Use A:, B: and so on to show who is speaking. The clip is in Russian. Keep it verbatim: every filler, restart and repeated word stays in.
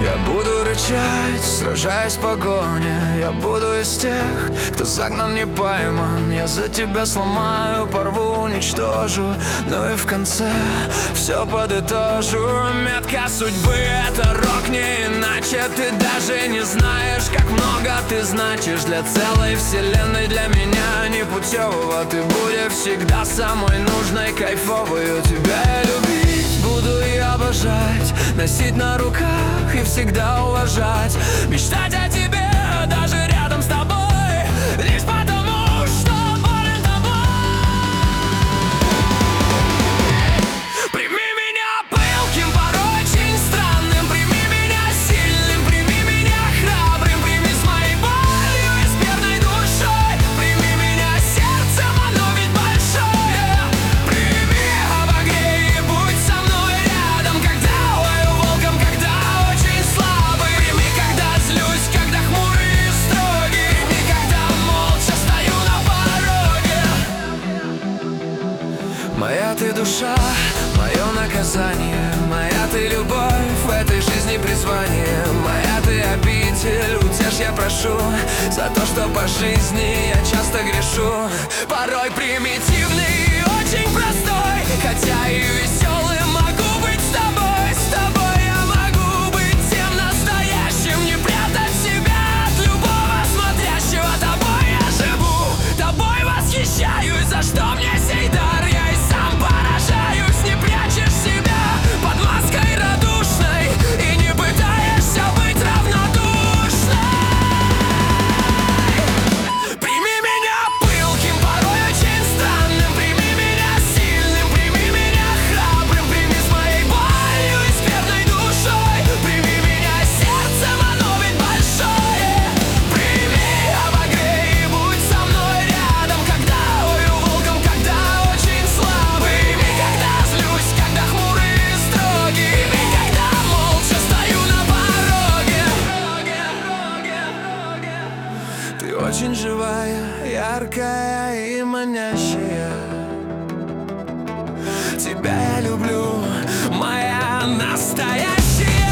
A: Я буду рычать, сражаясь в погоне. Я буду из тех, кто загнан, не пойман. Я за тебя сломаю, порву, уничтожу. Ну и в конце все подытожу. Метка судьбы — это рок, не иначе. Ты даже не знаешь, как много ты значишь для целой вселенной. Для меня непутевого ты будешь всегда самой нужной, кайфовую. Тебя я любить буду и обожать, носить на руках и всегда уважать, мечтать о тебе даже рядом с тобой, лишь потому, что болен тобой. Прими меня пылким, порой очень странным, прими меня сильным, прими меня храбрым, прими с моей болью и с бедной душой, прими меня сердцем, оно ведь большое. Прими, обогрей и будь со мной рядом, когда вою волком, когда очень слабый. Прими, когда злюсь, когда хмурый и строгий. Прими, когда молча стою на пороге. Моя ты душа, мое наказание, моя ты любовь, в этой жизни призвание. Моя ты обитель, утешь я прошу, за то, что по жизни я часто грешу. Порой примитивный и очень простой, хотя и веселым могу быть с тобой. С тобой я могу быть тем настоящим, не прятать себя от любого смотрящего. Тобой я живу, тобой восхищаюсь, за что мне сей дар. Я и сам поражаюсь, не прячешь себя под маской радушной и не пытаешься быть равнодушной. Прими меня пылким, порой очень странным, прими меня сильным, прими меня храбрым, прими с моей болью и с бедной душой, прими меня сердцем, оно ведь большое. Прими, обогрей и будь со мной рядом, когда вою волком, когда очень слабый. Прими, когда злюсь, когда хмурый и строгий. Прими, когда молча стою на пороге. Ты очень живая, яркая и манящая. Тебя я люблю, моя настоящая.